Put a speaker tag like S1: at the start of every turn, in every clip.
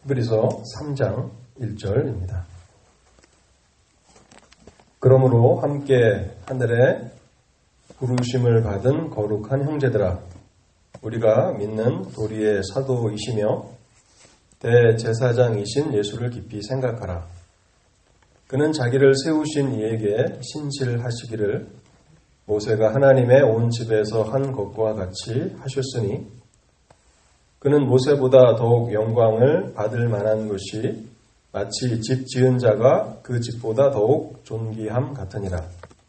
S1: 히브리서 3장 1절입니다. 그러므로 함께 하늘에 부르심을 받은 거룩한 형제들아, 우리가 믿는 도리의 사도이시며 대제사장이신 예수를 깊이 생각하라. 그는 자기를 세우신 이에게 신실하시기를 모세가 하나님의 온 집에서 한 것과 같이 하셨으니, 그는 모세보다 더욱 영광을 받을 만한 것이 마치 집 지은 자가 그 집보다 더욱 존귀함 같으니라.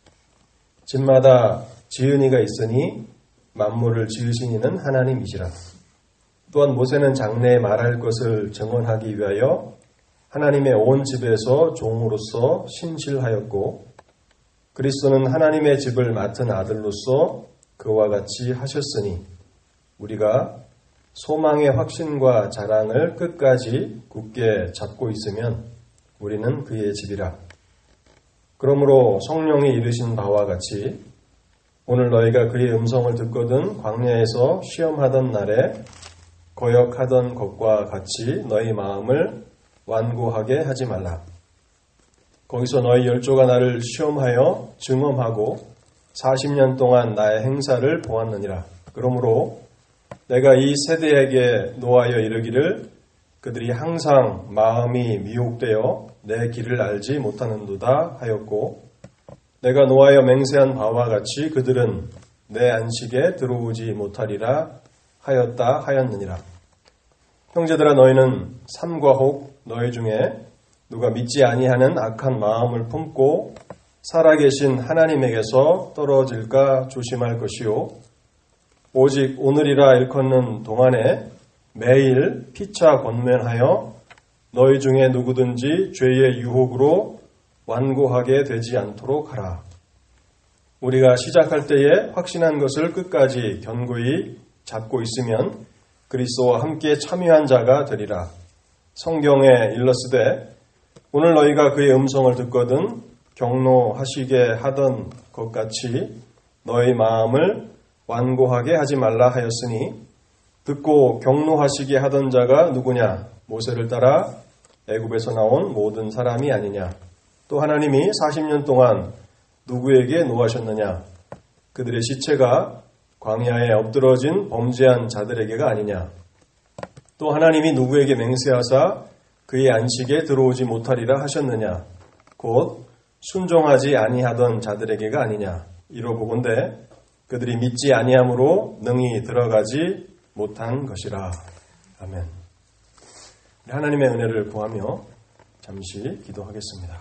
S1: 집마다 지은 이가 있으니 만물을 지으신 이는 하나님이시라. 또한 모세는 장래에 말할 것을 증언하기 위하여 하나님의 온 집에서 종으로서 신실하였고, 그리스도는 하나님의 집을 맡은 아들로서 그와 같이 하셨으니, 우리가 소망의 확신과 자랑을 끝까지 굳게 잡고 있으면 우리는 그의 집이라. 그러므로 성령이 이르신 바와 같이 오늘 너희가 그의 음성을 듣거든 광야에서 시험하던 날에 거역하던 것과 같이 너희 마음을 완고하게 하지 말라. 거기서 너희 열조가 나를 시험하여 증언하고 40년 동안 나의 행사를 보았느니라. 그러므로 내가 이 세대에게 노하여 이르기를 그들이 항상 마음이 미혹되어 내 길을 알지 못하는도다 하였고, 내가 노하여 맹세한 바와 같이 그들은 내 안식에 들어오지 못하리라 하였다 하였느니라. 형제들아, 너희는 삼과 혹 너희 중에 누가 믿지 아니하는 악한 마음을 품고 살아계신 하나님에게서 떨어질까 조심할 것이요, 오직 오늘이라 일컫는 동안에 매일 피차 권면하여 너희 중에 누구든지 죄의 유혹으로 완고하게 되지 않도록 하라. 우리가 시작할 때에 확신한 것을 끝까지 견고히 잡고 있으면 그리스도와 함께 참여한 자가 되리라. 성경에 일렀으되 오늘 너희가 그의 음성을 듣거든 경노하시게 하던 것 같이 너희 마음을 완고하게 하지 말라 하였으니, 듣고 경노하시게 하던 자가 누구냐? 모세를 따라 애굽에서 나온 모든 사람이 아니냐? 또 하나님이 40년 동안 누구에게 노하셨느냐? 그들의 시체가 광야에 엎드러진 범죄한 자들에게가 아니냐? 또 하나님이 누구에게 맹세하사 그의 안식에 들어오지 못하리라 하셨느냐? 곧 순종하지 아니하던 자들에게가 아니냐? 이러보건대 그들이 믿지 아니함으로 능히 들어가지 못한 것이라. 아멘. 하나님의 은혜를 구하며 잠시 기도하겠습니다.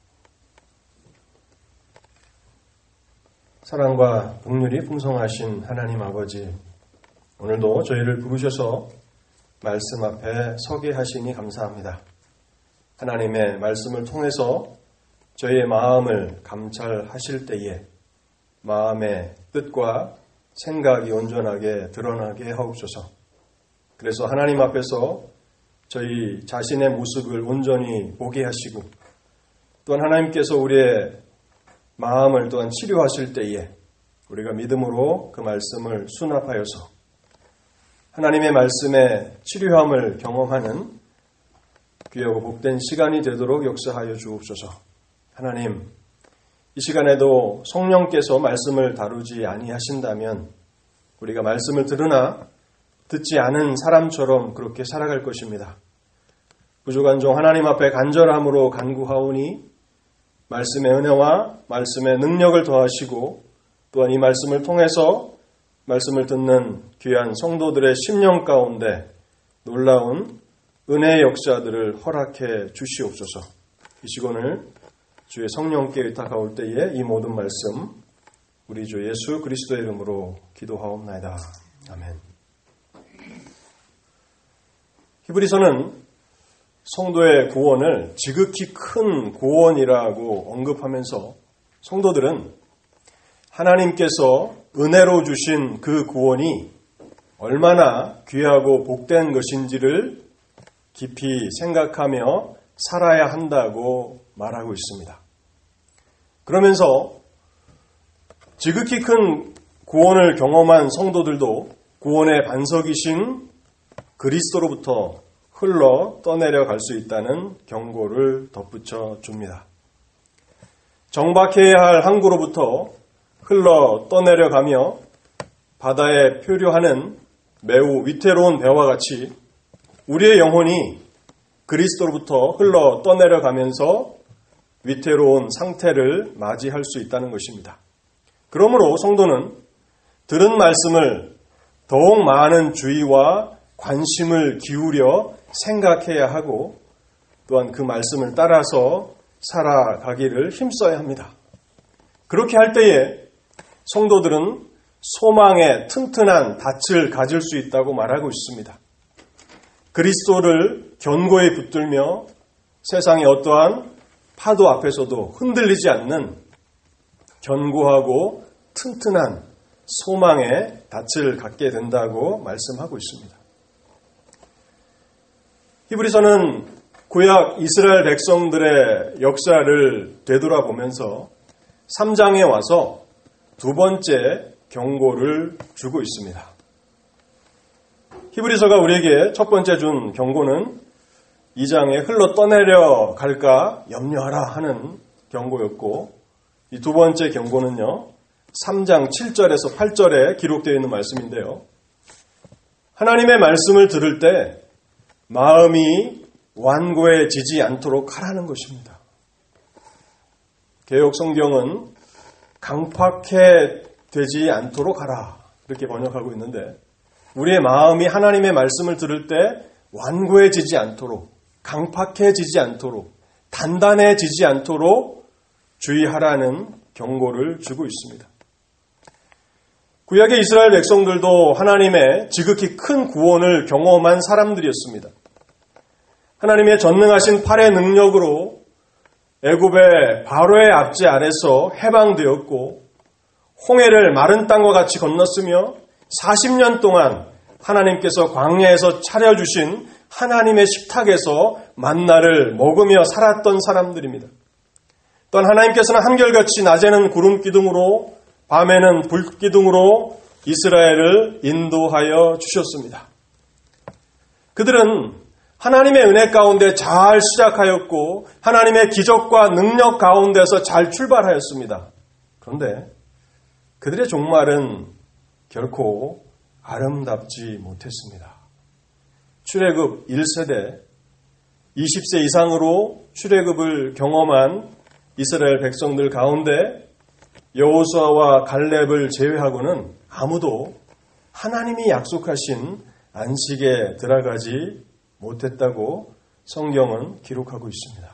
S1: 사랑과 긍휼이 풍성하신 하나님 아버지, 오늘도 저희를 부르셔서 말씀 앞에 서게 하시니 감사합니다. 하나님의 말씀을 통해서 저희의 마음을 감찰하실 때에 마음의 뜻과 생각이 온전하게 드러나게 하옵소서. 그래서 하나님 앞에서 저희 자신의 모습을 온전히 보게 하시고, 또한 하나님께서 우리의 마음을 또한 치료하실 때에 우리가 믿음으로 그 말씀을 수납하여서 하나님의 말씀의 치료함을 경험하는 귀하고 복된 시간이 되도록 역사하여 주옵소서. 하나님, 이 시간에도 성령께서 말씀을 다루지 아니하신다면 우리가 말씀을 들으나 듣지 않은 사람처럼 그렇게 살아갈 것입니다. 부족한 종 하나님 앞에 간절함으로 간구하오니 말씀의 은혜와 말씀의 능력을 더하시고, 또한 이 말씀을 통해서 말씀을 듣는 귀한 성도들의 심령 가운데 놀라운 은혜의 역사들을 허락해 주시옵소서. 이 시간을 주의 성령께 의탁하올 때에 이 모든 말씀 우리 주 예수 그리스도의 이름으로 기도하옵나이다. 아멘. 히브리서는 성도의 구원을 지극히 큰 구원이라고 언급하면서 성도들은 하나님께서 은혜로 주신 그 구원이 얼마나 귀하고 복된 것인지를 깊이 생각하며 살아야 한다고 말하고 있습니다. 그러면서 지극히 큰 구원을 경험한 성도들도 구원의 반석이신 그리스도로부터 흘러 떠내려갈 수 있다는 경고를 덧붙여 줍니다. 정박해야 할 항구로부터 흘러 떠내려가며 바다에 표류하는 매우 위태로운 배와 같이 우리의 영혼이 그리스도로부터 흘러 떠내려가면서 위태로운 상태를 맞이할 수 있다는 것입니다. 그러므로 성도는 들은 말씀을 더욱 많은 주의와 관심을 기울여 생각해야 하고 또한 그 말씀을 따라서 살아가기를 힘써야 합니다. 그렇게 할 때에 성도들은 소망의 튼튼한 닻을 가질 수 있다고 말하고 있습니다. 그리스도를 견고히 붙들며 세상의 어떠한 파도 앞에서도 흔들리지 않는 견고하고 튼튼한 소망의 닻을 갖게 된다고 말씀하고 있습니다. 히브리서는 구약 이스라엘 백성들의 역사를 되돌아보면서 3장에 와서 두 번째 경고를 주고 있습니다. 히브리서가 우리에게 첫 번째 준 경고는 2장에 흘러 떠내려 갈까 염려하라 하는 경고였고 이 두 번째 경고는요. 3장 7절에서 8절에 기록되어 있는 말씀인데요. 하나님의 말씀을 들을 때 마음이 완고해지지 않도록 하라는 것입니다. 개역 성경은 강팍해 되지 않도록 하라 이렇게 번역하고 있는데 우리의 마음이 하나님의 말씀을 들을 때 완고해지지 않도록 강팍해지지 않도록 단단해지지 않도록 주의하라는 경고를 주고 있습니다. 구약의 이스라엘 백성들도 하나님의 지극히 큰 구원을 경험한 사람들이었습니다. 하나님의 전능하신 팔의 능력으로 애굽의 바로의 압제 아래서 해방되었고 홍해를 마른 땅과 같이 건넜으며 40년 동안 하나님께서 광야에서 차려주신 하나님의 식탁에서 만나를 먹으며 살았던 사람들입니다. 또한 하나님께서는 한결같이 낮에는 구름 기둥으로 밤에는 불 기둥으로 이스라엘을 인도하여 주셨습니다. 그들은 하나님의 은혜 가운데 잘 시작하였고 하나님의 기적과 능력 가운데서 잘 출발하였습니다. 그런데 그들의 종말은 결코 아름답지 못했습니다. 출애굽 1세대 20세 이상으로 출애굽을 경험한 이스라엘 백성들 가운데 여호수아와 갈렙을 제외하고는 아무도 하나님이 약속하신 안식에 들어가지 못했다고 성경은 기록하고 있습니다.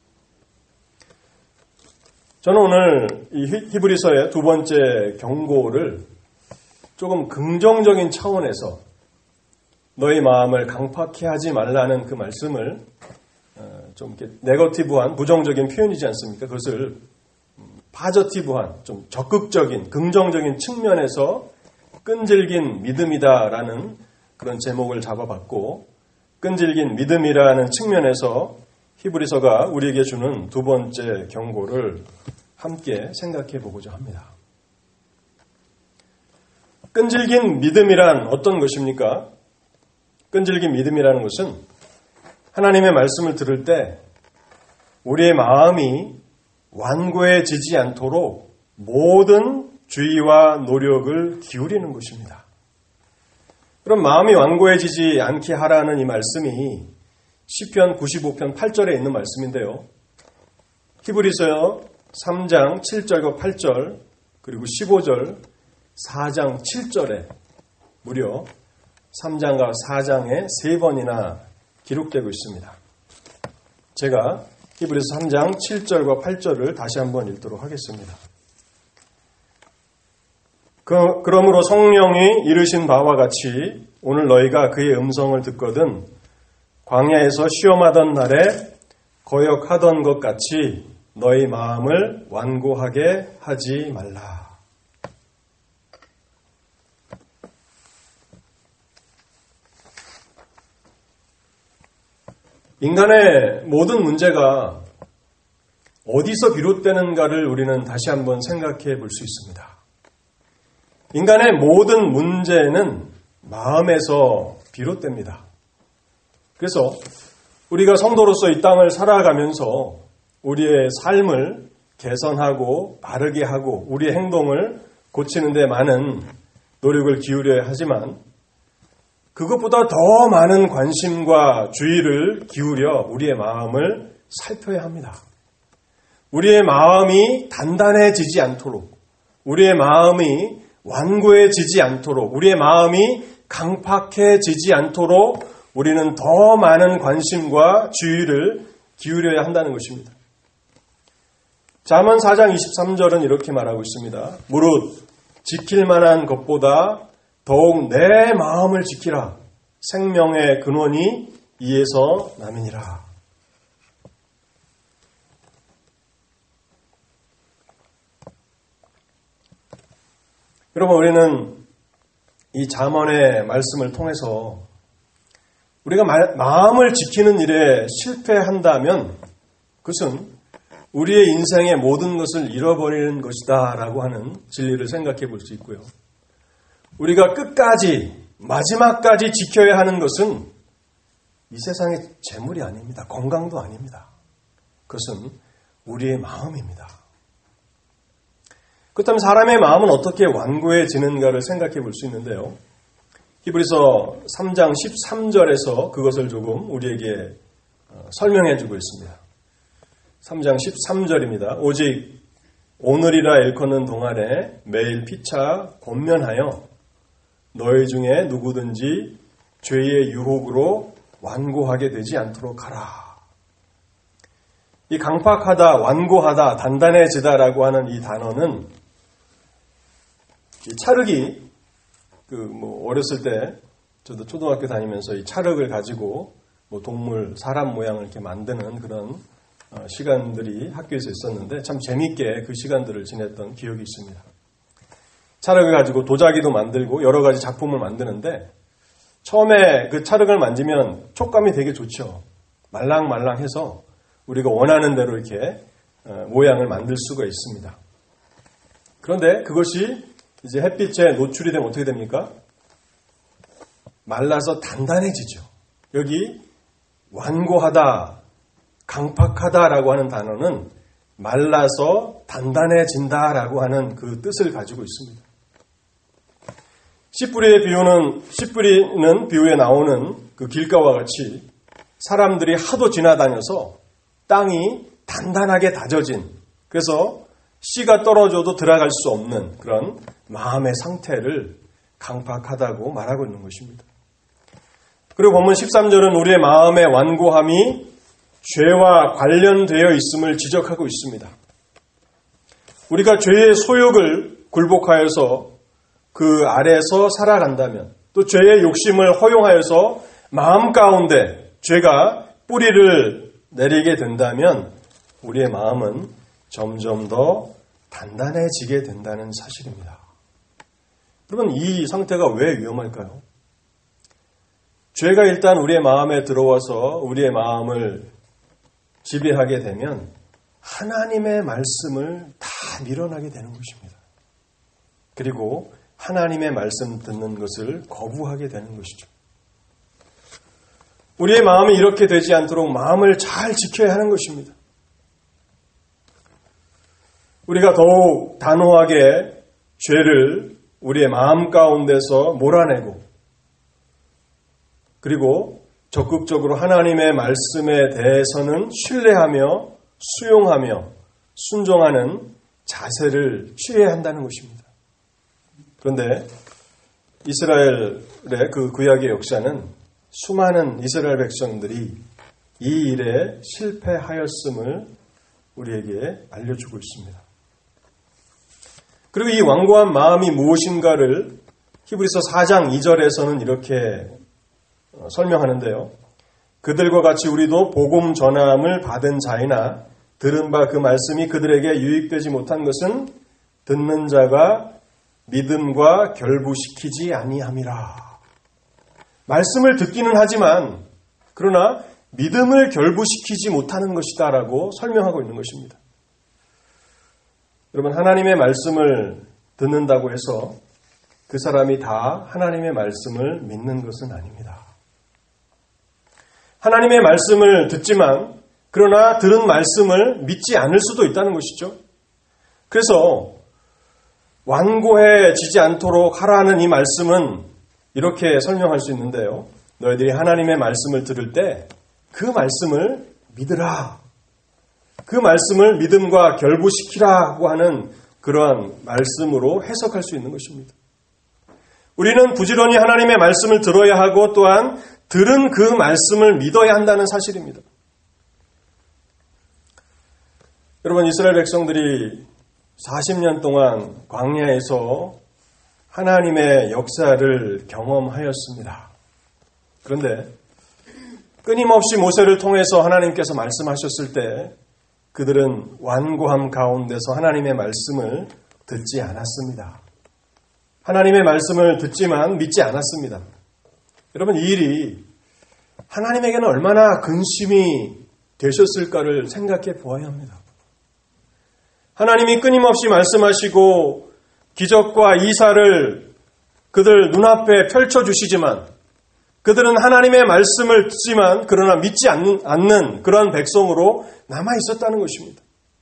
S1: 저는 오늘 이 히브리서의 두 번째 경고를 조금 긍정적인 차원에서 너희 마음을 강팍해 하지 말라는 그 말씀을 좀 이렇게 네거티브한 부정적인 표현이지 않습니까? 그것을 파저티브한 좀 적극적인 긍정적인 측면에서 끈질긴 믿음이다라는 그런 제목을 잡아봤고 끈질긴 믿음이라는 측면에서 히브리서가 우리에게 주는 두 번째 경고를 함께 생각해 보고자 합니다. 끈질긴 믿음이란 어떤 것입니까? 끈질긴 믿음이라는 것은 하나님의 말씀을 들을 때 우리의 마음이 완고해지지 않도록 모든 주의와 노력을 기울이는 것입니다. 그럼 마음이 완고해지지 않게 하라는 이 말씀이 시편 95편 8절에 있는 말씀인데요. 히브리서 3장 7절과 8절 그리고 15절 4장 7절에 무려 3장과 4장에 3번이나 기록되고 있습니다. 제가 히브리서 3장 7절과 8절을 다시 한번 읽도록 하겠습니다. 그러므로 성령이 이르신 바와 같이 오늘 너희가 그의 음성을 듣거든 광야에서 시험하던 날에 거역하던 것 같이 너희 마음을 완고하게 하지 말라. 인간의 모든 문제가 어디서 비롯되는가를 우리는 다시 한번 생각해 볼 수 있습니다. 인간의 모든 문제는 마음에서 비롯됩니다. 그래서 우리가 성도로서 이 땅을 살아가면서 우리의 삶을 개선하고 바르게 하고 우리의 행동을 고치는 데 많은 노력을 기울여야 하지만 그것보다 더 많은 관심과 주의를 기울여 우리의 마음을 살펴야 합니다. 우리의 마음이 단단해지지 않도록, 우리의 마음이 완고해지지 않도록, 우리의 마음이 강팍해지지 않도록 우리는 더 많은 관심과 주의를 기울여야 한다는 것입니다. 잠언 4장 23절은 이렇게 말하고 있습니다. 무릇 지킬 만한 것보다 더욱 내 마음을 지키라. 생명의 근원이 이에서 남이니라. 여러분, 우리는 이 잠언의 말씀을 통해서 우리가 마음을 지키는 일에 실패한다면 그것은 우리의 인생의 모든 것을 잃어버리는 것이다 라고 하는 진리를 생각해 볼 수 있고요. 우리가 끝까지 마지막까지 지켜야 하는 것은 이 세상의 재물이 아닙니다. 건강도 아닙니다. 그것은 우리의 마음입니다. 그렇다면 사람의 마음은 어떻게 완고해지는가를 생각해 볼 수 있는데요. 히브리서 3장 13절에서 그것을 조금 우리에게 설명해 주고 있습니다. 3장 13절입니다. 오직 오늘이라 일컫는 동안에 매일 피차 권면하여 너희 중에 누구든지 죄의 유혹으로 완고하게 되지 않도록 하라. 이 강팍하다, 완고하다, 단단해지다라고 하는 이 단어는 이 찰흙이 어렸을 때 저도 초등학교 다니면서 이 찰흙을 가지고 동물, 사람 모양을 이렇게 만드는 그런 시간들이 학교에서 있었는데 참 재밌게 그 시간들을 지냈던 기억이 있습니다. 찰흙을 가지고 도자기도 만들고 여러 가지 작품을 만드는데 처음에 그 찰흙을 만지면 촉감이 되게 좋죠. 말랑말랑해서 우리가 원하는 대로 이렇게 모양을 만들 수가 있습니다. 그런데 그것이 이제 햇빛에 노출이 되면 어떻게 됩니까? 말라서 단단해지죠. 여기 완고하다, 강팍하다라고 하는 단어는 말라서 단단해진다라고 하는 그 뜻을 가지고 있습니다. 씨뿌리는 비유에 나오는 그 길가와 같이 사람들이 하도 지나다녀서 땅이 단단하게 다져진, 그래서 씨가 떨어져도 들어갈 수 없는 그런 마음의 상태를 강팍하다고 말하고 있는 것입니다. 그리고 본문 13절은 우리의 마음의 완고함이 죄와 관련되어 있음을 지적하고 있습니다. 우리가 죄의 소욕을 굴복하여서 그 아래에서 살아간다면, 또 죄의 욕심을 허용하여서 마음 가운데 죄가 뿌리를 내리게 된다면 우리의 마음은 점점 더 단단해지게 된다는 사실입니다. 여러분, 이 상태가 왜 위험할까요? 죄가 일단 우리의 마음에 들어와서 우리의 마음을 지배하게 되면 하나님의 말씀을 다 밀어나게 되는 것입니다. 그리고 하나님의 말씀 듣는 것을 거부하게 되는 것이죠. 우리의 마음이 이렇게 되지 않도록 마음을 잘 지켜야 하는 것입니다. 우리가 더욱 단호하게 죄를 우리의 마음 가운데서 몰아내고 그리고 적극적으로 하나님의 말씀에 대해서는 신뢰하며 수용하며 순종하는 자세를 취해야 한다는 것입니다. 그런데 이스라엘의 그 구약의 역사는 수많은 이스라엘 백성들이 이 일에 실패하였음을 우리에게 알려주고 있습니다. 그리고 이 완고한 마음이 무엇인가를 히브리서 4장 2절에서는 이렇게 설명하는데요. 그들과 같이 우리도 복음 전함을 받은 자이나 들은 바 그 말씀이 그들에게 유익되지 못한 것은 듣는 자가 믿음과 결부시키지 아니함이라. 말씀을 듣기는 하지만 그러나 믿음을 결부시키지 못하는 것이다라고 설명하고 있는 것입니다. 여러분, 하나님의 말씀을 듣는다고 해서 그 사람이 다 하나님의 말씀을 믿는 것은 아닙니다. 하나님의 말씀을 듣지만 그러나 들은 말씀을 믿지 않을 수도 있다는 것이죠. 그래서 완고해지지 않도록 하라는 이 말씀은 이렇게 설명할 수 있는데요. 너희들이 하나님의 말씀을 들을 때 그 말씀을 믿으라. 그 말씀을 믿음과 결부시키라고 하는 그러한 말씀으로 해석할 수 있는 것입니다. 우리는 부지런히 하나님의 말씀을 들어야 하고 또한 들은 그 말씀을 믿어야 한다는 사실입니다. 여러분, 이스라엘 백성들이 40년 동안 광야에서 하나님의 역사를 경험하였습니다. 그런데 끊임없이 모세를 통해서 하나님께서 말씀하셨을 때 그들은 완고함 가운데서 하나님의 말씀을 듣지 않았습니다. 하나님의 말씀을 듣지만 믿지 않았습니다. 여러분, 이 일이 하나님에게는 얼마나 근심이 되셨을까를 생각해 보아야 합니다. 하나님이 끊임없이 말씀하시고 기적과 이사를 그들 눈앞에 펼쳐주시지만 그들은 하나님의 말씀을 듣지만 그러나 믿지 않는 그런 백성으로 남아있었다는 것입니다.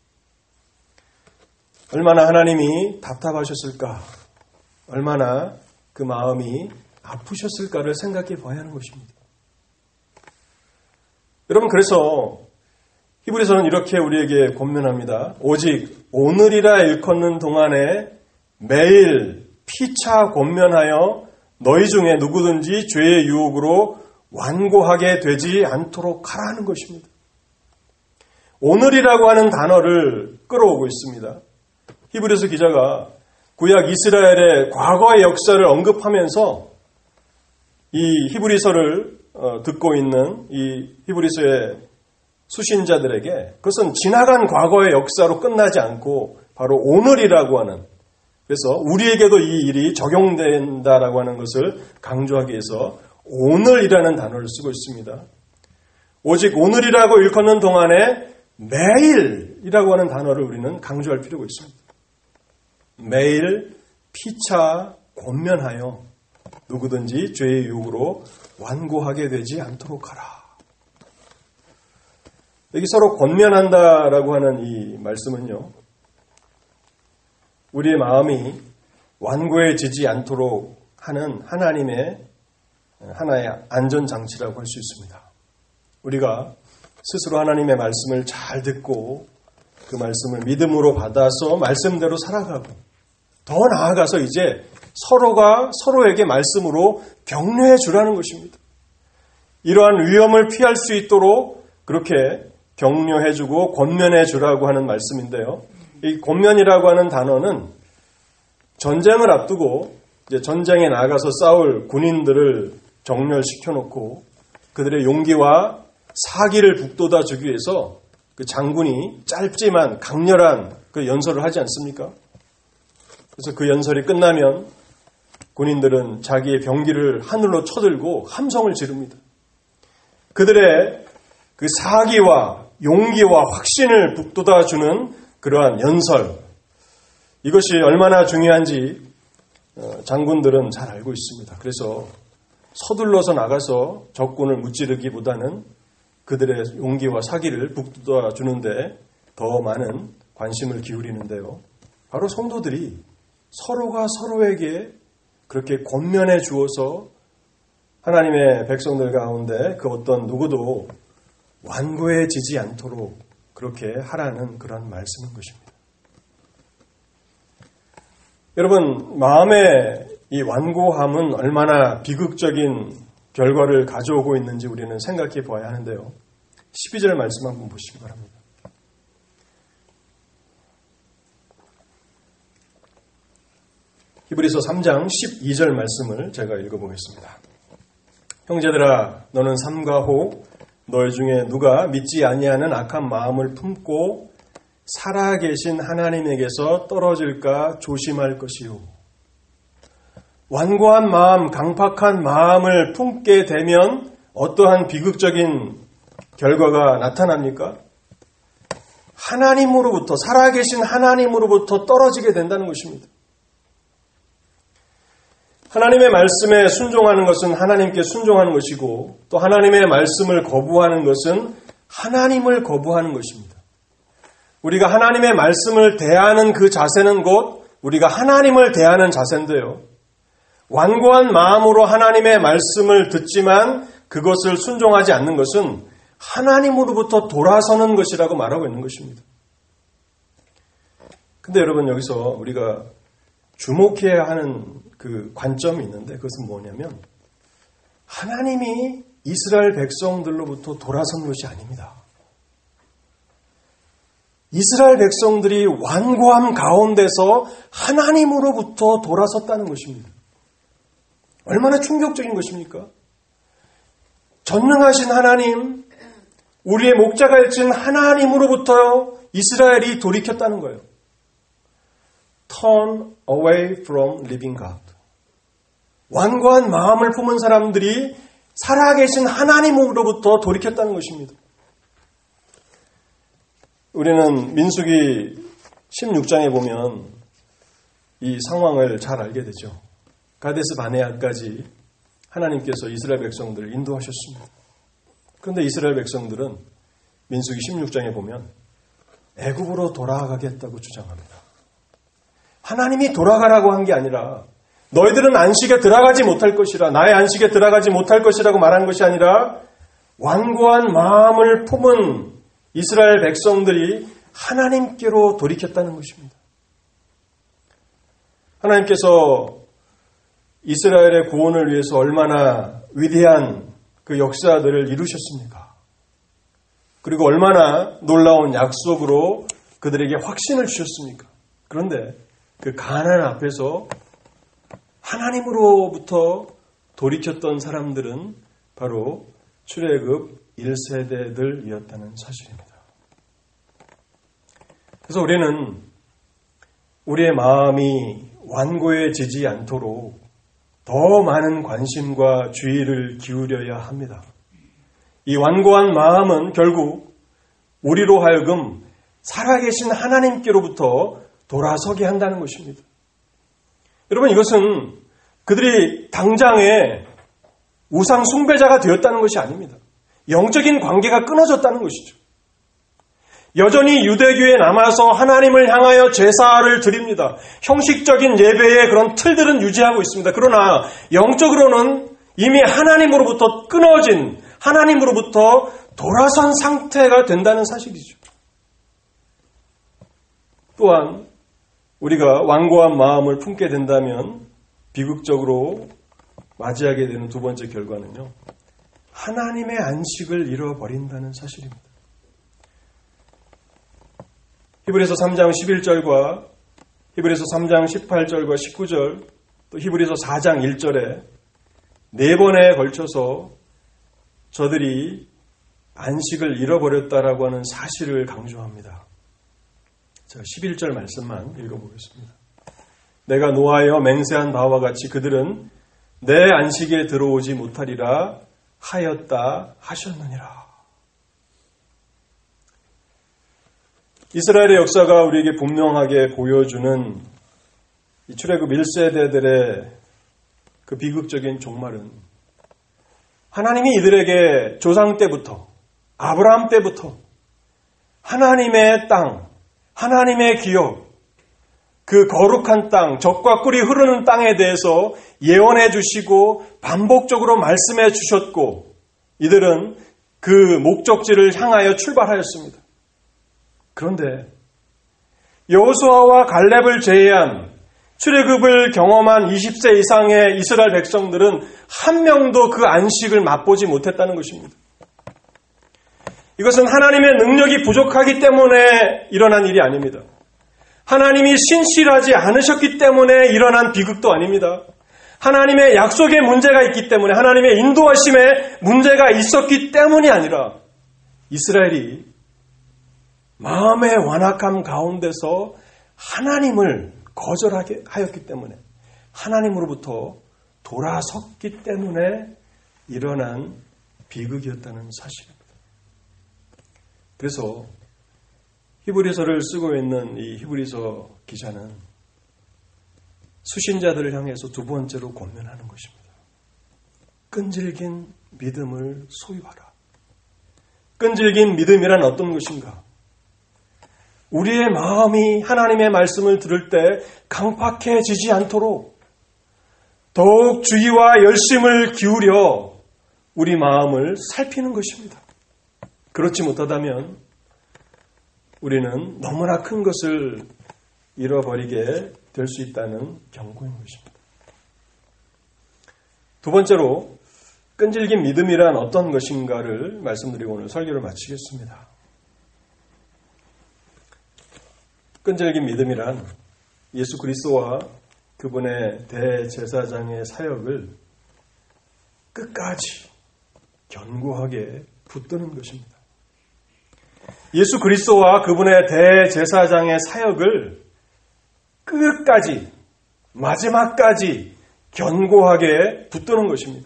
S1: 얼마나 하나님이 답답하셨을까? 얼마나 그 마음이 아프셨을까를 생각해 봐야 하는 것입니다. 여러분, 그래서 히브리서는 이렇게 우리에게 권면합니다. 오직 오늘이라 일컫는 동안에 매일 피차 권면하여 너희 중에 누구든지 죄의 유혹으로 완고하게 되지 않도록 하라는 것입니다. 오늘이라고 하는 단어를 끌어오고 있습니다. 히브리서 기자가 구약 이스라엘의 과거의 역사를 언급하면서 이 히브리서를 듣고 있는 이 히브리서의 수신자들에게 그것은 지나간 과거의 역사로 끝나지 않고 바로 오늘이라고 하는, 그래서 우리에게도 이 일이 적용된다라고 하는 것을 강조하기 위해서 오늘이라는 단어를 쓰고 있습니다. 오직 오늘이라고 일컫는 동안에 매일이라고 하는 단어를 우리는 강조할 필요가 있습니다. 매일 피차 권면하여 누구든지 죄의 유혹으로 완고하게 되지 않도록 하라. 여기 서로 권면한다라고 하는 이 말씀은요, 우리의 마음이 완고해지지 않도록 하는 하나님의 하나의 안전장치라고 할 수 있습니다. 우리가 스스로 하나님의 말씀을 잘 듣고 그 말씀을 믿음으로 받아서 말씀대로 살아가고 더 나아가서 이제 서로가 서로에게 말씀으로 격려해 주라는 것입니다. 이러한 위험을 피할 수 있도록 그렇게 격려해 주고 권면해 주라고 하는 말씀인데요. 이 권면이라고 하는 단어는 전쟁을 앞두고 이제 전쟁에 나가서 싸울 군인들을 정렬시켜 놓고 그들의 용기와 사기를 북돋아 주기 위해서 그 장군이 짧지만 강렬한 그 연설을 하지 않습니까? 그래서 그 연설이 끝나면 군인들은 자기의 병기를 하늘로 쳐들고 함성을 지릅니다. 그들의 그 사기와 용기와 확신을 북돋아 주는 그러한 연설, 이것이 얼마나 중요한지 장군들은 잘 알고 있습니다. 그래서 서둘러서 나가서 적군을 무찌르기보다는 그들의 용기와 사기를 북돋아 주는데 더 많은 관심을 기울이는데요. 바로 성도들이 서로가 서로에게 그렇게 권면해 주어서 하나님의 백성들 가운데 그 어떤 누구도 완고해지지 않도록 그렇게 하라는 그런 말씀인 것입니다. 여러분, 마음의 이 완고함은 얼마나 비극적인 결과를 가져오고 있는지 우리는 생각해 보아야 하는데요. 12절 말씀 한번 보시기 바랍니다. 히브리서 3장 12절 말씀을 제가 읽어보겠습니다. 형제들아, 너는 삼가 호 너희 중에 누가 믿지 아니하는 악한 마음을 품고 살아계신 하나님에게서 떨어질까 조심할 것이요. 완고한 마음, 강팍한 마음을 품게 되면 어떠한 비극적인 결과가 나타납니까? 하나님으로부터, 살아계신 하나님으로부터 떨어지게 된다는 것입니다. 하나님의 말씀에 순종하는 것은 하나님께 순종하는 것이고 또 하나님의 말씀을 거부하는 것은 하나님을 거부하는 것입니다. 우리가 하나님의 말씀을 대하는 그 자세는 곧 우리가 하나님을 대하는 자세인데요. 완고한 마음으로 하나님의 말씀을 듣지만 그것을 순종하지 않는 것은 하나님으로부터 돌아서는 것이라고 말하고 있는 것입니다. 근데 여러분 여기서 우리가 주목해야 하는 그 관점이 있는데 그것은 뭐냐면 하나님이 이스라엘 백성들로부터 돌아선 것이 아닙니다. 이스라엘 백성들이 완고함 가운데서 하나님으로부터 돌아섰다는 것입니다. 얼마나 충격적인 것입니까? 전능하신 하나님, 우리의 목자갈진 하나님으로부터 이스라엘이 돌이켰다는 거예요. Turn away from living God. 완고한 마음을 품은 사람들이 살아계신 하나님으로부터 돌이켰다는 것입니다. 우리는 민수기 16장에 보면 이 상황을 잘 알게 되죠. 가데스 바네아까지 하나님께서 이스라엘 백성들을 인도하셨습니다. 그런데 이스라엘 백성들은 민수기 16장에 보면 애굽으로 돌아가겠다고 주장합니다. 하나님이 돌아가라고 한 게 아니라 너희들은 안식에 들어가지 못할 것이라 나의 안식에 들어가지 못할 것이라고 말한 것이 아니라 완고한 마음을 품은 이스라엘 백성들이 하나님께로 돌이켰다는 것입니다. 하나님께서 이스라엘의 구원을 위해서 얼마나 위대한 그 역사들을 이루셨습니까? 그리고 얼마나 놀라운 약속으로 그들에게 확신을 주셨습니까? 그런데 그 가난 앞에서 하나님으로부터 돌이켰던 사람들은 바로 출애굽 1세대들이었다는 사실입니다. 그래서 우리는 우리의 마음이 완고해지지 않도록 더 많은 관심과 주의를 기울여야 합니다. 이 완고한 마음은 결국 우리로 하여금 살아계신 하나님께로부터 돌아서게 한다는 것입니다. 여러분 이것은 그들이 당장에 우상 숭배자가 되었다는 것이 아닙니다. 영적인 관계가 끊어졌다는 것이죠. 여전히 유대교에 남아서 하나님을 향하여 제사를 드립니다. 형식적인 예배의 그런 틀들은 유지하고 있습니다. 그러나 영적으로는 이미 하나님으로부터 끊어진 하나님으로부터 돌아선 상태가 된다는 사실이죠. 또한 우리가 완고한 마음을 품게 된다면 비극적으로 맞이하게 되는 두 번째 결과는요. 하나님의 안식을 잃어버린다는 사실입니다. 히브리서 3장 11절과 히브리서 3장 18절과 19절 또 히브리서 4장 1절에 네 번에 걸쳐서 저들이 안식을 잃어버렸다라고 하는 사실을 강조합니다. 제가 11절 말씀만 읽어보겠습니다. 내가 노하여 맹세한 바와 같이 그들은 내 안식에 들어오지 못하리라 하였다 하셨느니라. 이스라엘의 역사가 우리에게 분명하게 보여주는 이 출애굽 1세대들의 그 비극적인 종말은 하나님이 이들에게 조상 때부터 아브라함 때부터 하나님의 땅, 하나님의 기업, 그 거룩한 땅, 젖과 꿀이 흐르는 땅에 대해서 예언해 주시고 반복적으로 말씀해 주셨고 이들은 그 목적지를 향하여 출발하였습니다. 그런데 여호수아와 갈렙을 제외한 출애굽을 경험한 20세 이상의 이스라엘 백성들은 한 명도 그 안식을 맛보지 못했다는 것입니다. 이것은 하나님의 능력이 부족하기 때문에 일어난 일이 아닙니다. 하나님이 신실하지 않으셨기 때문에 일어난 비극도 아닙니다. 하나님의 약속에 문제가 있기 때문에 하나님의 인도하심에 문제가 있었기 때문이 아니라 이스라엘이 마음의 완악함 가운데서 하나님을 거절하게 하였기 때문에 하나님으로부터 돌아섰기 때문에 일어난 비극이었다는 사실입니다. 그래서 히브리서를 쓰고 있는 이 히브리서 기자는 수신자들을 향해서 두 번째로 권면하는 것입니다. 끈질긴 믿음을 소유하라. 끈질긴 믿음이란 어떤 것인가? 우리의 마음이 하나님의 말씀을 들을 때 강팍해지지 않도록 더욱 주의와 열심을 기울여 우리 마음을 살피는 것입니다. 그렇지 못하다면 우리는 너무나 큰 것을 잃어버리게 될 수 있다는 경고인 것입니다. 두 번째로 끈질긴 믿음이란 어떤 것인가를 말씀드리고 오늘 설교를 마치겠습니다. 끈질긴 믿음이란 예수 그리스도와 그분의 대제사장의 사역을 끝까지 견고하게 붙드는 것입니다. 예수 그리스도와 그분의 대제사장의 사역을 끝까지, 마지막까지 견고하게 붙드는 것입니다.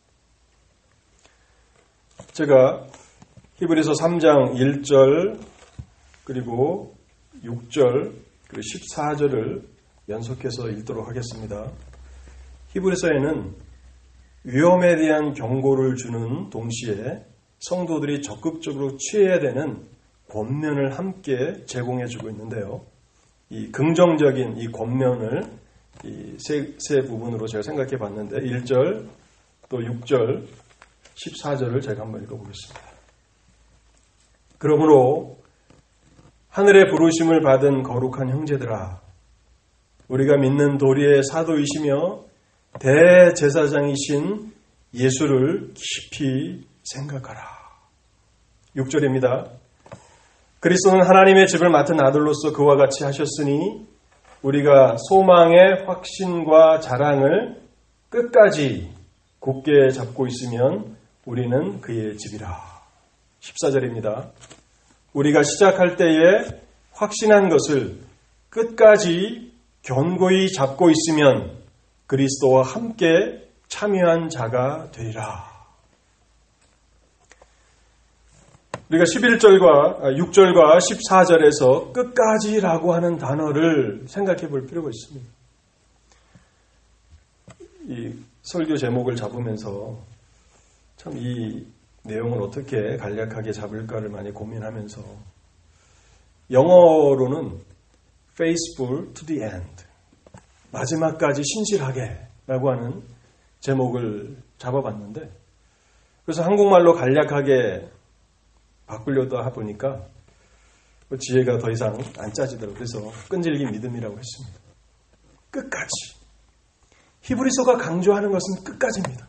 S1: 제가 히브리서 3장 1절 그리고 6절 그리고 14절을 연속해서 읽도록 하겠습니다. 히브리서에는 위험에 대한 경고를 주는 동시에 성도들이 적극적으로 취해야 되는 권면을 함께 제공해주고 있는데요. 이 긍정적인 이 권면을 이 세 부분으로 제가 생각해 봤는데 1절 또 6절 14절을 제가 한번 읽어보겠습니다. 그러므로 하늘의 부르심을 받은 거룩한 형제들아, 우리가 믿는 도리의 사도이시며 대제사장이신 예수를 깊이 생각하라. 6절입니다. 그리스도는 하나님의 집을 맡은 아들로서 그와 같이 하셨으니 우리가 소망의 확신과 자랑을 끝까지 굳게 잡고 있으면 우리는 그의 집이라. 14절입니다. 우리가 시작할 때에 확신한 것을 끝까지 견고히 잡고 있으면 그리스도와 함께 참여한 자가 되리라. 우리가 11절과 6절과 14절에서 끝까지라고 하는 단어를 생각해 볼 필요가 있습니다. 이 설교 제목을 잡으면서 참 이 내용을 어떻게 간략하게 잡을까를 많이 고민하면서 영어로는 faithful to the end, 마지막까지 신실하게 라고 하는 제목을 잡아봤는데 그래서 한국말로 간략하게 바꾸려다 보니까 지혜가 더 이상 안 짜지더라고요. 그래서 끈질긴 믿음이라고 했습니다. 끝까지. 히브리서가 강조하는 것은 끝까지입니다.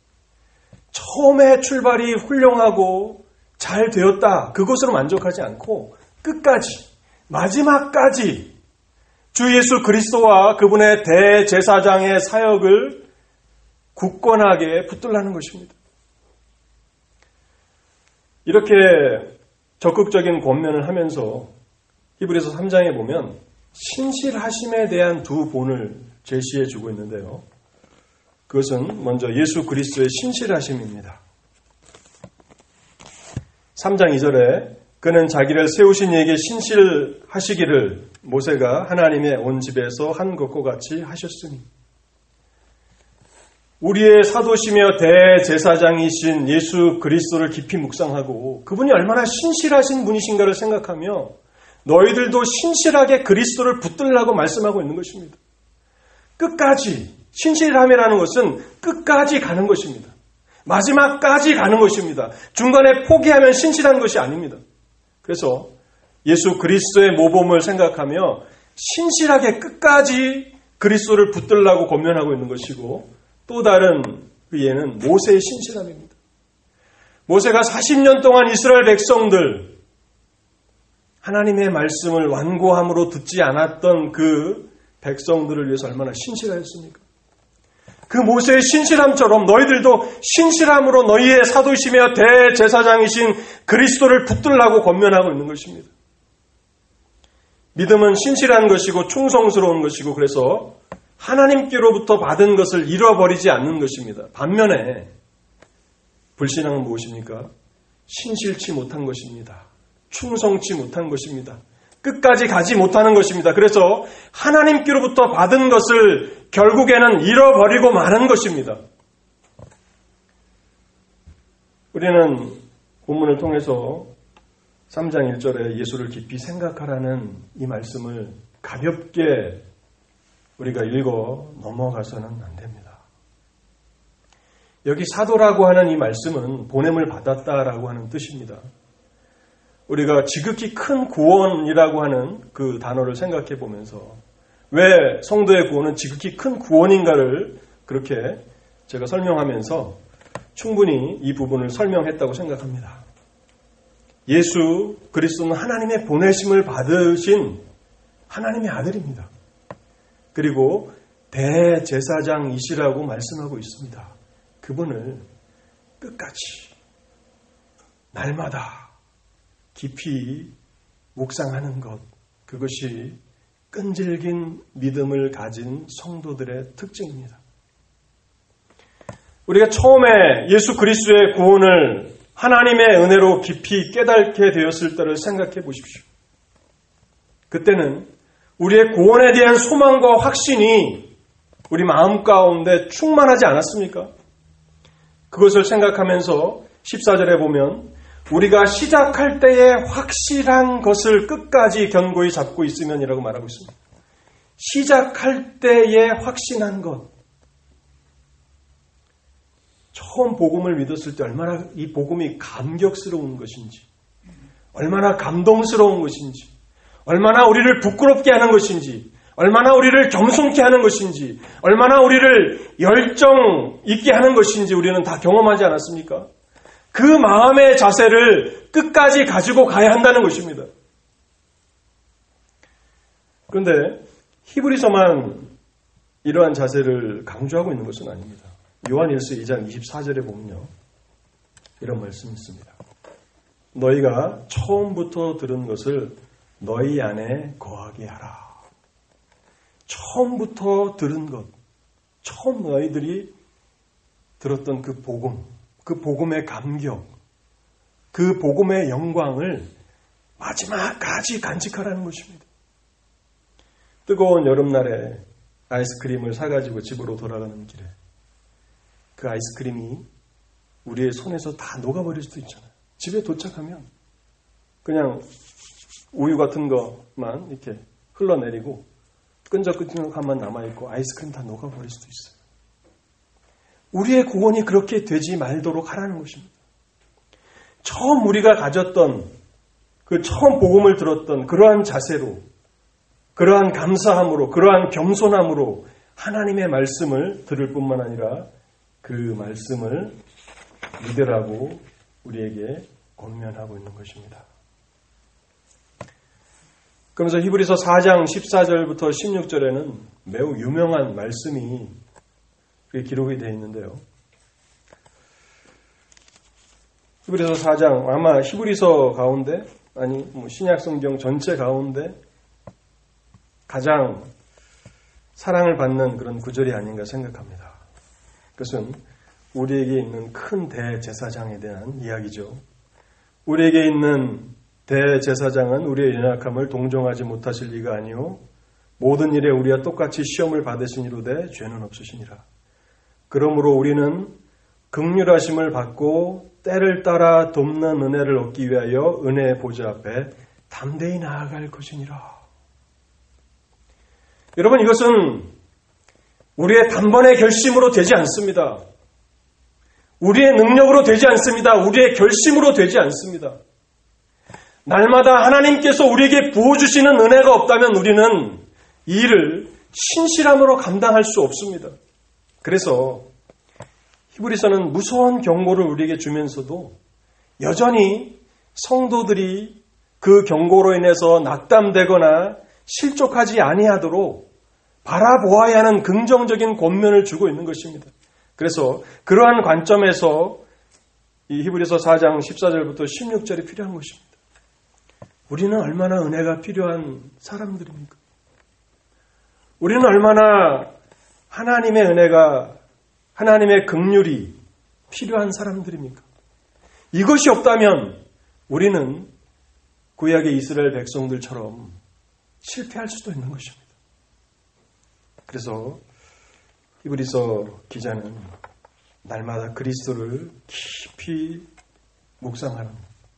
S1: 처음에 출발이 훌륭하고 잘 되었다. 그것으로 만족하지 않고 끝까지, 마지막까지 주 예수 그리스도와 그분의 대제사장의 사역을 굳건하게 붙들라는 것입니다. 이렇게 적극적인 권면을 하면서 히브리서 3장에 보면 신실하심에 대한 두 본을 제시해 주고 있는데요. 그것은 먼저 예수 그리스도의 신실하심입니다. 3장 2절에 그는 자기를 세우신 이에게 신실하시기를 모세가 하나님의 온 집에서 한 것과 같이 하셨으니 우리의 사도시며 대제사장이신 예수 그리스도를 깊이 묵상하고 그분이 얼마나 신실하신 분이신가를 생각하며 너희들도 신실하게 그리스도를 붙들라고 말씀하고 있는 것입니다. 끝까지, 신실함이라는 것은 끝까지 가는 것입니다. 마지막까지 가는 것입니다. 중간에 포기하면 신실한 것이 아닙니다. 그래서 예수 그리스도의 모범을 생각하며 신실하게 끝까지 그리스도를 붙들라고 권면하고 있는 것이고 또 다른 그 예는 모세의 신실함입니다. 모세가 40년 동안 이스라엘 백성들 하나님의 말씀을 완고함으로 듣지 않았던 그 백성들을 위해서 얼마나 신실하였습니까? 그 모세의 신실함처럼 너희들도 신실함으로 너희의 사도시며 대제사장이신 그리스도를 붙들라고 권면하고 있는 것입니다. 믿음은 신실한 것이고 충성스러운 것이고 그래서 하나님께로부터 받은 것을 잃어버리지 않는 것입니다. 반면에 불신앙은 무엇입니까? 신실치 못한 것입니다. 충성치 못한 것입니다. 끝까지 가지 못하는 것입니다. 그래서 하나님께로부터 받은 것을 결국에는 잃어버리고 마는 것입니다. 우리는 본문을 통해서 3장 1절에 예수를 깊이 생각하라는 이 말씀을 가볍게 우리가 읽어 넘어가서는 안 됩니다. 여기 사도라고 하는 이 말씀은 보냄을 받았다라고 하는 뜻입니다. 우리가 지극히 큰 구원이라고 하는 그 단어를 생각해 보면서 왜 성도의 구원은 지극히 큰 구원인가를 그렇게 제가 설명하면서 충분히 이 부분을 설명했다고 생각합니다. 예수 그리스도는 하나님의 보내심을 받으신 하나님의 아들입니다. 그리고 대제사장이시라고 말씀하고 있습니다. 그분을 끝까지 날마다 깊이 묵상하는 것, 그것이 끈질긴 믿음을 가진 성도들의 특징입니다. 우리가 처음에 예수 그리스도의 구원을 하나님의 은혜로 깊이 깨닫게 되었을 때를 생각해 보십시오. 그때는 우리의 구원에 대한 소망과 확신이 우리 마음 가운데 충만하지 않았습니까? 그것을 생각하면서 14절에 보면 우리가 시작할 때에 확실한 것을 끝까지 견고히 잡고 있으면이라고 말하고 있습니다. 시작할 때에 확신한 것. 처음 복음을 믿었을 때 얼마나 이 복음이 감격스러운 것인지, 얼마나 감동스러운 것인지, 얼마나 우리를 부끄럽게 하는 것인지, 얼마나 우리를 겸손케 하는 것인지, 얼마나 우리를 열정 있게 하는 것인지 우리는 다 경험하지 않았습니까? 그 마음의 자세를 끝까지 가지고 가야 한다는 것입니다. 그런데 히브리서만 이러한 자세를 강조하고 있는 것은 아닙니다. 요한일서 2장 24절에 보면요, 이런 말씀이 있습니다. 너희가 처음부터 들은 것을 너희 안에 거하게 하라. 처음부터 들은 것, 처음 너희들이 들었던 그 복음, 그 복음의 감격, 그 복음의 영광을 마지막까지 간직하라는 것입니다. 뜨거운 여름날에 아이스크림을 사가지고 집으로 돌아가는 길에 그 아이스크림이 우리의 손에서 다 녹아버릴 수도 있잖아요. 집에 도착하면 그냥 우유 같은 것만 이렇게 흘러내리고 끈적끈적함만 남아있고 아이스크림 다 녹아버릴 수도 있어요. 우리의 구원이 그렇게 되지 말도록 하라는 것입니다. 처음 우리가 가졌던 그 처음 복음을 들었던 그러한 자세로, 그러한 감사함으로, 그러한 겸손함으로 하나님의 말씀을 들을 뿐만 아니라 그 말씀을 믿으라고 우리에게 권면하고 있는 것입니다. 그러면서 히브리서 4장 14절부터 16절에는 매우 유명한 말씀이 기록이 되어 있는데요. 히브리서 4장, 아마 히브리서 가운데, 아니 신약성경 전체 가운데 가장 사랑을 받는 그런 구절이 아닌가 생각합니다. 그것은 우리에게 있는 큰 대제사장에 대한 이야기죠. 우리에게 있는 대제사장은 우리의 연약함을 동정하지 못하실 리가 아니요 모든 일에 우리와 똑같이 시험을 받으시니로되 죄는 없으시니라. 그러므로 우리는 긍휼하심을 받고 때를 따라 돕는 은혜를 얻기 위하여 은혜의 보좌 앞에 담대히 나아갈 것이니라. 여러분, 이것은 우리의 단번의 결심으로 되지 않습니다. 우리의 능력으로 되지 않습니다. 우리의 결심으로 되지 않습니다. 날마다 하나님께서 우리에게 부어주시는 은혜가 없다면 우리는 이 일을 신실함으로 감당할 수 없습니다. 그래서 히브리서는 무서운 경고를 우리에게 주면서도 여전히 성도들이 그 경고로 인해서 낙담되거나 실족하지 아니하도록 바라보아야 하는 긍정적인 권면을 주고 있는 것입니다. 그래서 그러한 관점에서 이 히브리서 4장 14절부터 16절이 필요한 것입니다. 우리는 얼마나 은혜가 필요한 사람들입니까? 우리는 얼마나 하나님의 은혜가, 하나님의 긍휼이 필요한 사람들입니까? 이것이 없다면 우리는 구약의 이스라엘 백성들처럼 실패할 수도 있는 것입니다. 그래서 히브리서 기자는 날마다 그리스도를 깊이 묵상하는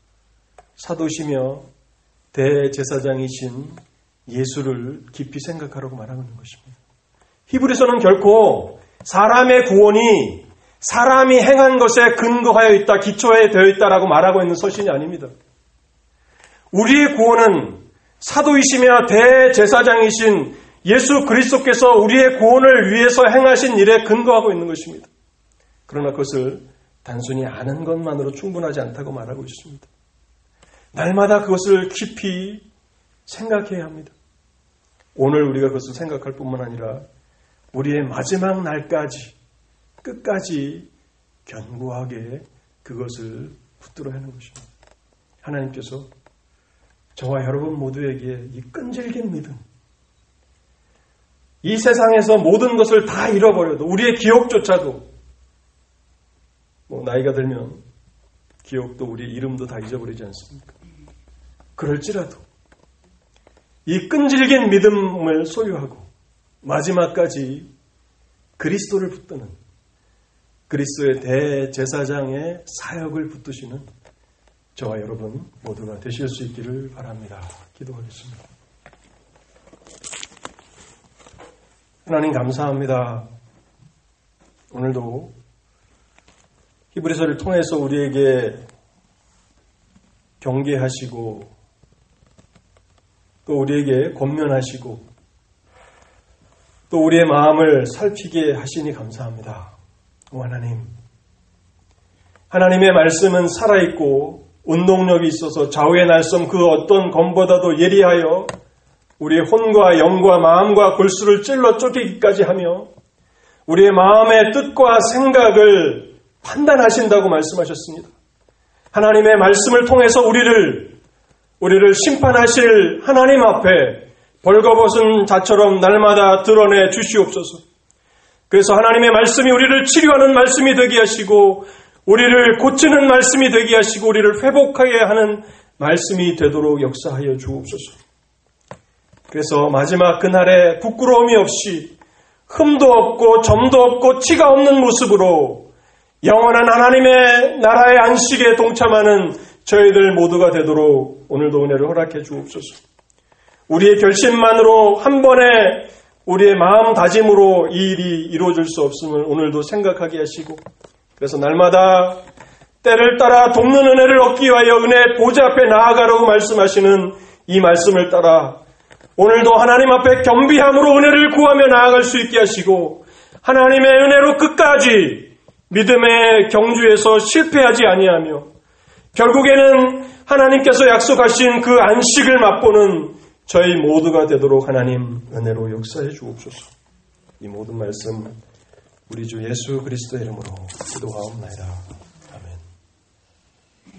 S1: 사도시며 대제사장이신 예수를 깊이 생각하라고 말하는 것입니다. 히브리서는 결코 사람의 구원이 사람이 행한 것에 근거하여 있다, 기초에 되어 있다라고 말하고 있는 서신이 아닙니다. 우리의 구원은 사도이시며 대제사장이신 예수 그리스도께서 우리의 구원을 위해서 행하신 일에 근거하고 있는 것입니다. 그러나 그것을 단순히 아는 것만으로 충분하지 않다고 말하고 있습니다. 날마다 그것을 깊이 생각해야 합니다. 오늘 우리가 그것을 생각할 뿐만 아니라 우리의 마지막 날까지 끝까지 견고하게 그것을 붙들어야 하는 것입니다. 하나님께서 저와 여러분 모두에게 이 끈질긴 믿음, 이 세상에서 모든 것을 다 잃어버려도 우리의 기억조차도 나이가 들면 기억도 우리의 이름도 다 잊어버리지 않습니까? 그럴지라도 이 끈질긴 믿음을 소유하고 마지막까지 그리스도를 붙드는 그리스도의 대제사장의 사역을 붙드시는 저와 여러분 모두가 되실 수 있기를 바랍니다. 기도하겠습니다. 하나님 감사합니다. 오늘도 히브리서를 통해서 우리에게 경계하시고 또 우리에게 권면하시고 또 우리의 마음을 살피게 하시니 감사합니다. 오 하나님, 하나님의 말씀은 살아있고 운동력이 있어서 좌우의 날섬 그 어떤 검보다도 예리하여 우리의 혼과 영과 마음과 골수를 찔러 쫓기기까지 하며 우리의 마음의 뜻과 생각을 판단하신다고 말씀하셨습니다. 하나님의 말씀을 통해서 우리를 심판하실 하나님 앞에 벌거벗은 자처럼 날마다 드러내 주시옵소서. 그래서 하나님의 말씀이 우리를 치료하는 말씀이 되게 하시고 우리를 고치는 말씀이 되게 하시고 우리를 회복하게 하는 말씀이 되도록 역사하여 주옵소서. 그래서 마지막 그날에 부끄러움이 없이 흠도 없고 점도 없고 티가 없는 모습으로 영원한 하나님의 나라의 안식에 동참하는 저희들 모두가 되도록 오늘도 은혜를 허락해 주옵소서. 우리의 결심만으로 한 번에 우리의 마음 다짐으로 이 일이 이루어질 수 없음을 오늘도 생각하게 하시고 그래서 날마다 때를 따라 돕는 은혜를 얻기 위하여 은혜 보좌 앞에 나아가라고 말씀하시는 이 말씀을 따라 오늘도 하나님 앞에 겸비함으로 은혜를 구하며 나아갈 수 있게 하시고 하나님의 은혜로 끝까지 믿음의 경주에서 실패하지 아니하며 결국에는 하나님께서 약속하신 그 안식을 맛보는 저희 모두가 되도록 하나님 은혜로 역사해 주옵소서. 이 모든 말씀 우리 주 예수 그리스도의 이름으로 기도하옵나이다.